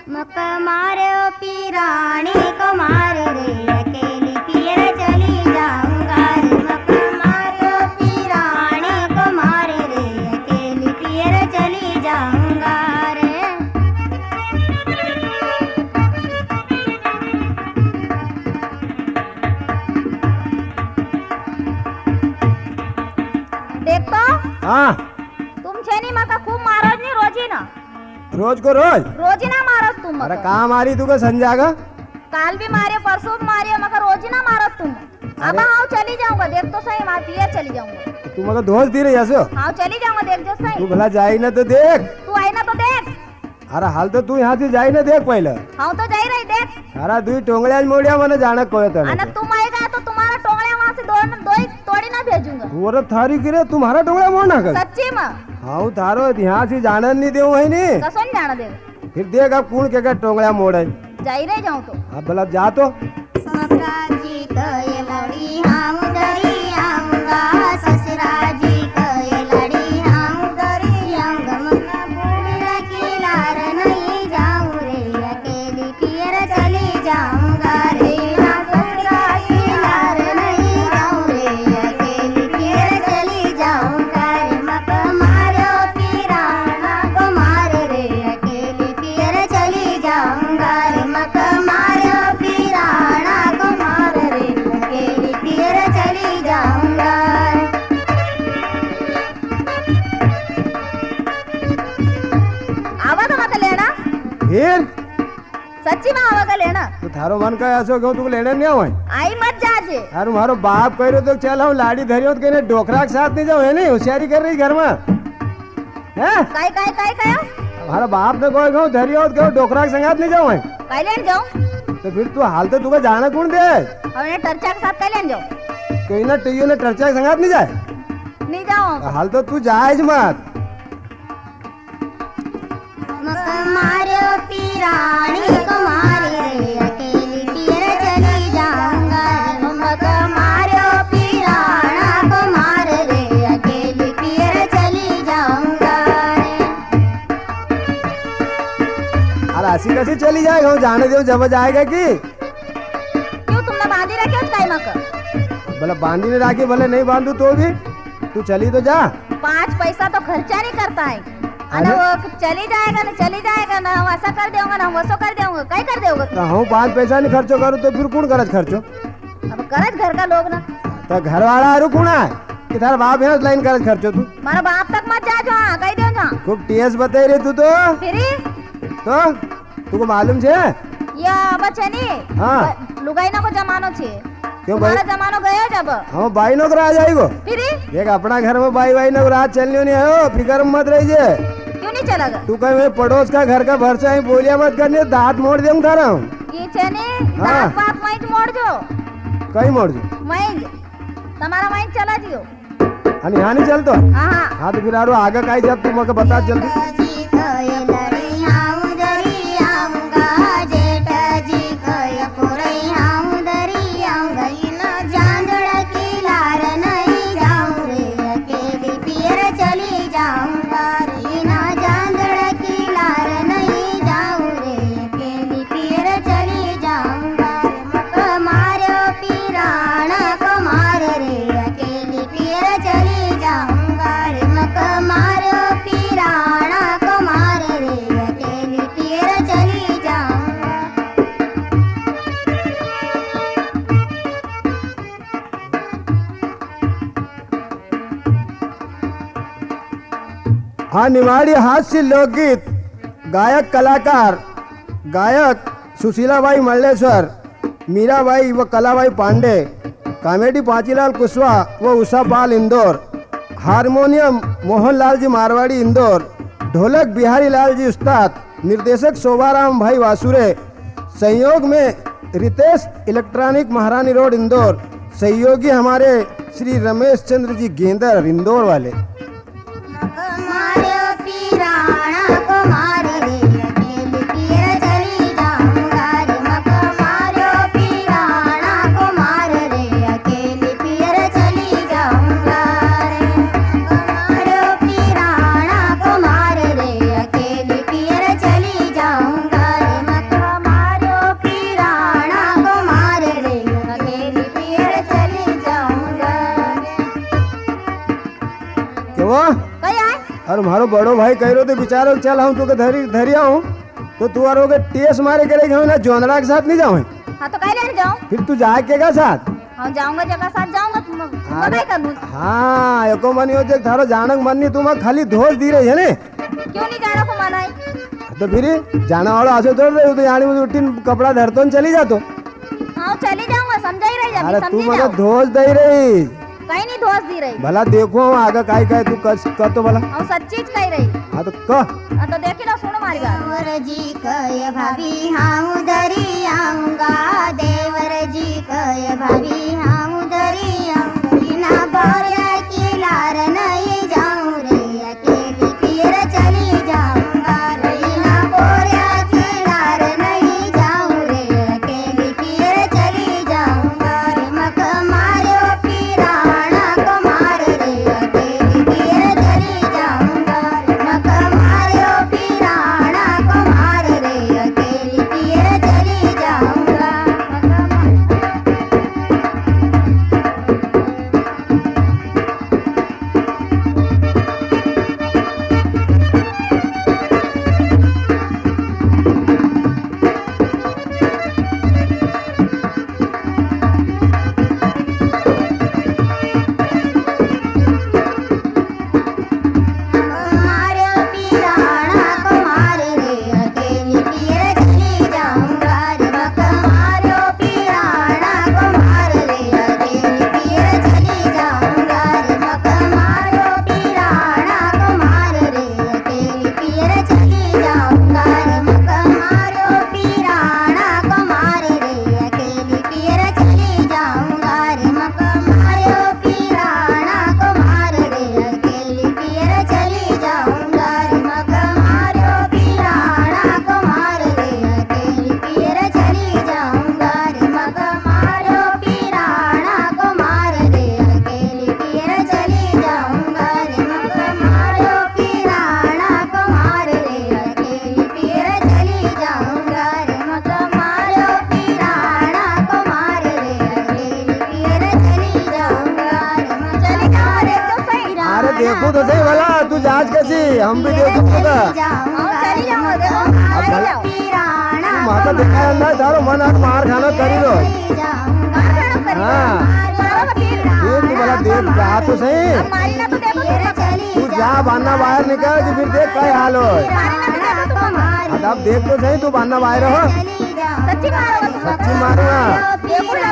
मक मारो पीरानी को मार रे अकेली पियर चली जाऊंगा रे मक मारो पीरानी को मार रे अकेली पियर चली जाऊंगा रे। देखो हाँ तुम छेनी मका खूब मारो नी रोजी ना रोज को रोज। रोजी ना मारो तुम अरे मका। कहाँ मारी तू को संजागा? काल भी मारे परसों भी मारे मगर रोजी ना मारो तुम। अब हाँ चली जाऊंगा देख तो सही मार पियर चली जाऊंगा। तू मगर दोस्त दे रही ऐसे? हाँ चली जाऊंगा देख जो तू सही। भला जाई ना तो देख। तू आई ना तो देख। अरे हाल तो तू यहाँ से जाई ना देख पहले। हाँ तो जाई रही देख। अरे तू टोंगड़िया मोड़िया मैंने जाना कोई तो अने तुम आएगा तो तुम्हारा टोंगड़िया वहाँ से दो तोड़ी ना भेजूंगा। वो तो थारी गिरे तुम्हारा टोंगड़िया मोड़ना कर। सच्ची माँ हाँ थारो यहाँ से जाना नहीं दे वही नहीं। कसों जाना दे। फिर देख अब कौन के टोंगड़िया मोड़े। जाई रही जाऊँ तो। अब भला जा तो। ससुरा जी को ये लड़ी हाँ उधरी आऊंगा ससुरा जी को ये लड़ी हाँ उधरी आऊंगा मना बूढ़ा की लार नहीं जाऊं रे अकेली पियर चली जाऊंगा रे ना ससुरा की लार नहीं जाऊं रे अकेली पियर चली जाऊंगा रे मक मारो पीराना को मार रे अकेली पियर चली जाऊंगा रे मक मारो पीराना को मार रे अकेली पियर चली जाऊंगा। आवा तो मत लेना फिर सच्ची में आवा का लेना। तो थारो मन का ऐसो क्यों तू लेने नहीं आवे? आई मत जाजे। अरे मारो बाप कह रहे तो चल हम लाड़ी धरियो तो कहने डोकरा के साथ नहीं जाओ है नहीं होशियारी कर रही घर में हैं? काय काय काय काय हमारा बाप ने कोई कहूँ धरियो तो कहूँ डोकरा के संगात नहीं जाओ है। काय लेन जाऊं तो फिर तू हाल तो तुका जाना कौन दे? हमने टर्चा के साथ काय लेन जाऊं। कोई ना टीयो ने टर्चा के संगात नहीं जाए। नहीं जाऊं हाल तो तू जाए मत। मक मारो पीरानी को मार रे अकेली पियर चली जाऊंगा मक मारो पीराना को मार रे अकेली पियर चली जाऊंगा अरे ऐसी कैसे चली जाएगा? हम जाने दो जब जाएगा कि क्यों तुमने बांधी रखे उस काय मक। भले बांधी ने राखी भले नहीं बांधू तो भी तू चली तो जा। 5 पैसा तो खर्चा नहीं करता है अरे वो चली जाएगा ना हम ऐसा कर देंगे ना हम वैसा कर देंगे काय कर देंगे। तो हम 5 पैसा नहीं खर्चो करूँ तो फिर कौन करत खर्चो? अब करत घर का लोग ना। तो घर वाला आरू कौन है कि तारा बाप यहाँ लाइन करत खर्चो तू? मारा बाप तक मत जा जो कही दो जा खूब टीएस बताई रे तू तो। फिर तो तुको मालूम छे? या अब छे नी हाँ। लुगाई ना को जमानो छे क्यों भाई? तुम्हारा जमानो गयो जब हम बाई नौकर आ जाएगो। फिर देख अपना घर में बाई नौकर आज चलनी नहीं आयो फिकर में मत रहिए। क्यों नहीं चलेगा। तू कहीं मैं पड़ोस का घर का भरसा ही बोलिया मत करने दांत मोड़ दूंगा थारा हूँ। ये छे नी हाँ। दांत बात माइज मोड़ जो कहीं मोड़ दू माइज तुम्हारा माइज चला जियो। अनि यहाँ नहीं चलतो? हाँ हाँ हाँ तो फिर आरो आगे का जब तू मके बता जल्दी। जी को ये लड़ी आऊं दरी आऊंगा जेठ जी को ये पुरई आऊं दरी आऊंगा ना जांदड़ की लार नहीं जाऊं रे अकेली पियर चली जाऊंगा रे ना जांदड़ की लार नहीं जाऊं रे अकेली पियर चली जाऊंगा रे मक मारो पीराना को मार रे अकेली पियर चली जाऊंगा रे मक मारो पीराना को मार रे अकेली पियर चली जाऊंगा। हाँ निवाड़ी हास्य लोकगीत गायक कलाकार गायक सुशीलाबाई मल्लेश्वर, मीराबाई व कलाबाई पांडे, कॉमेडी पांचीलाल कुशवाहा व उषा पाल इंदौर, हारमोनियम मोहनलाल जी मारवाड़ी इंदौर, ढोलक बिहारी लाल जी उस्ताद, निर्देशक शोभाराम भाई वासुरे, सहयोग में रितेश इलेक्ट्रॉनिक महारानी रोड इंदौर, सहयोगी हमारे श्री रमेश चंद्र जी गेंदर इंदौर वाले। मारो पीराना को मार रे अकेली पियर चली जाऊंगा रे मक मारो पीराना को मार रे अकेली पियर चली जाऊंगा रे मारो पीराना को मार रे अकेली पियर चली जाऊंगा रे बड़ो भाई कह रहे थे बेचारो चल हम तुके धरिया हूँ तो तू और के टेस मारे करे जाऊँ ना जोंदड़ा के साथ नहीं जाऊँ हाँ तो कह लेने जाऊँ। फिर तू जाए केगा साथ हाँ जाऊंगा जगह साथ जाऊंगा तुम अरे, क्या करूँ। हाँ एको मनी हो जे थारो जानक मनी तुम खाली धोस दी रही है ने क्यों नहीं जाना को मना है। तो फिर जाना वाला आसो तो यानी मुझे उठीन कपड़ा धरतो न चली जातो। हाँ चली जाऊंगा समझा ही रही अरे जाती तू समझी मतलब जाओ। धोस दे रही कहीं नहीं धोस दी रही। भला देखो हम आगे काई काई तू कर तो भला हम सच्ची कह रही। हाँ तो कह हाँ तो देखी लो सुनो हमारी बात। देवर जी कहे भाभी हाँ उधरी आऊंगा, देवर जी कहे भाभी हाँ उधरी आऊंगा, बिना बोरिया की लार नहीं जाऊं रे, अकेली फिर चली जाऊंगा, बिना बोरिया की लार नहीं जाऊं रे, अकेली फिर चली जाऊंगा, मक मारो पिराना को मार रे, अकेली फिर चली जाऊंगा, मक मारो पिराना को मार रे, अकेली फिर चली जाऊंगा। मारो पिराना को मार रे, अकेली फिर चली जाऊंगा, मक मारो पिराना को मार रे, अकेली फिर चली जाऊंगा, मक मारो पिराना को मार रे, अकेली फिर चली जाऊंगा, मक मारो पिराना को मार रे, अकेली फिर चली जाऊंगा, मक मारो पिराना को मार रे, अकेली फिर चली जाऊंगा, मक मारो पिराना को मार रे, अकेली फिर चली जाऊंगा, मक मारो पिराना को मार रे, अकेली फिर चली जाऊंगा, मक मारो पिराना को मार रे, अकेली फिर चली जाऊंगा, मक मारो पिराना को मार रे, अकेली फिर चली जाऊंगा, चली जाओ रे तो सही। अरे देखो तो सही भला तू जांच कैसी हम भी देखो तो का चली जाऊंगा देखो भला पिराना माता देखा ना तारो मन आग मार खाना करी रो हाँ देख तू भला देख जा तो सही मारी ना तो देखो तू जा बान्ना बाहर निकल कि फिर देख काय हाल हो अब देख तो सही तू बान्ना बाहर हो सच्ची मारो सच्ची मारूंगा देखो